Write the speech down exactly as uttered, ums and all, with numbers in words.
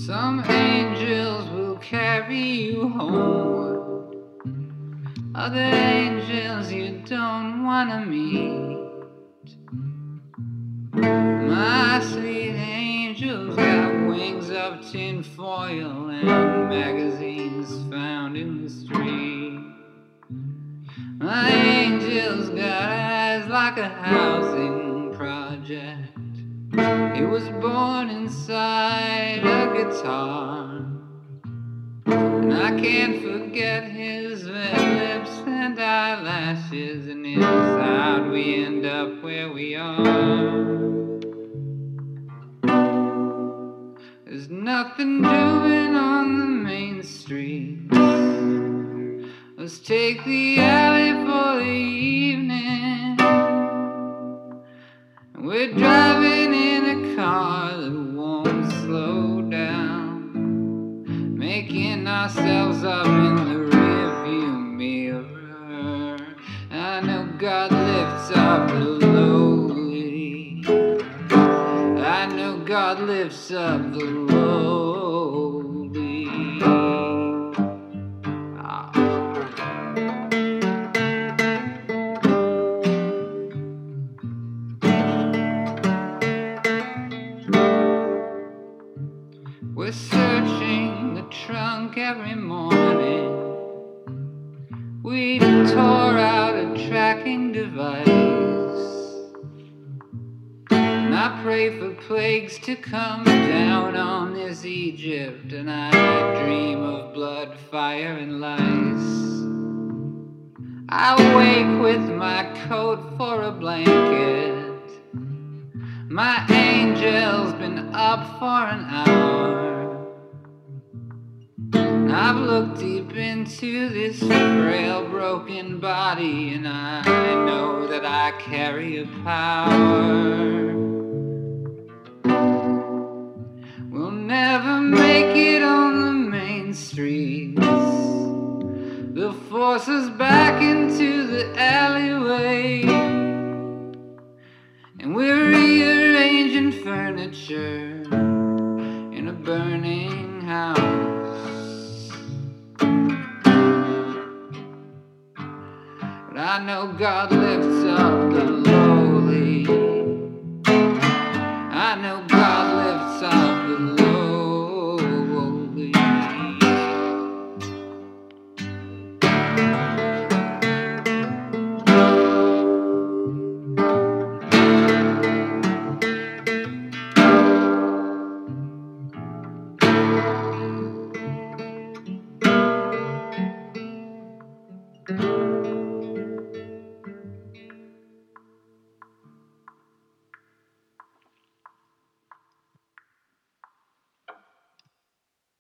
Some angels will carry you homeward, other angels you don't wanna meet. My sweet angels got wings of tin foil and magazines found in the street. My angel's got eyes like a housing project. He was born inside a guitar, and I can't forget his red lips and eyelashes, and it's how'd we end up where we are. There's nothing doing on the main street. Let's take the alley for the evening. We're driving in a car that won't slow down, making ourselves up in the rearview mirror. I know God lifts up the lowly. I know God lifts up the lowly. Ah. We're searching the trunk every morning. We tore out a tracking device, and I pray for plagues to come down on this Egypt, and I dream of blood, fire, and lice. I wake with my coat for a blanket. My angel's been up for an hour. I've looked deep into this frail, broken body, and I know that I carry a power. We'll never make it on the main streets. They'll force us back into the alleyway, and we're rearranging furniture in a burning house. But I know God lifts up the lowly. I know God